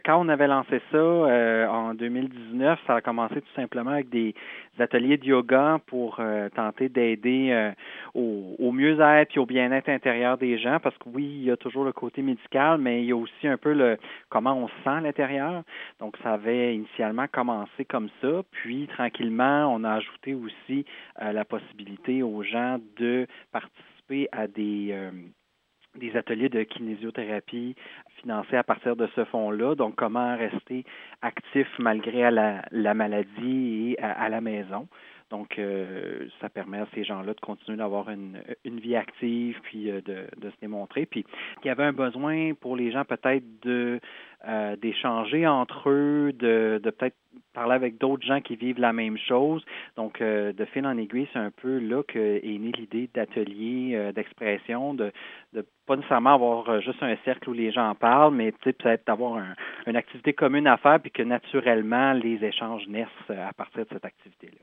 Quand on avait lancé ça en 2019, ça a commencé tout simplement avec des ateliers de yoga pour tenter d'aider au mieux-être et au bien-être intérieur des gens, parce que oui, il y a toujours le côté médical, mais il y a aussi un peu le comment on se sent à l'intérieur. Donc, ça avait initialement commencé comme ça, puis tranquillement, on a ajouté aussi la possibilité aux gens de participer à des ateliers de kinésiothérapie financés à partir de ce fonds-là. Donc, comment rester actif malgré la maladie et à la maison. Donc, ça permet à ces gens-là de continuer d'avoir une vie active puis de se démontrer. Puis, il y avait un besoin pour les gens peut-être d'échanger entre eux, de peut-être parler avec d'autres gens qui vivent la même chose. Donc, de fil en aiguille, c'est un peu là qu'est née l'idée d'atelier d'expression, de pas nécessairement avoir juste un cercle où les gens en parlent, mais peut-être d'avoir une activité commune à faire puis que naturellement les échanges naissent à partir de cette activité-là.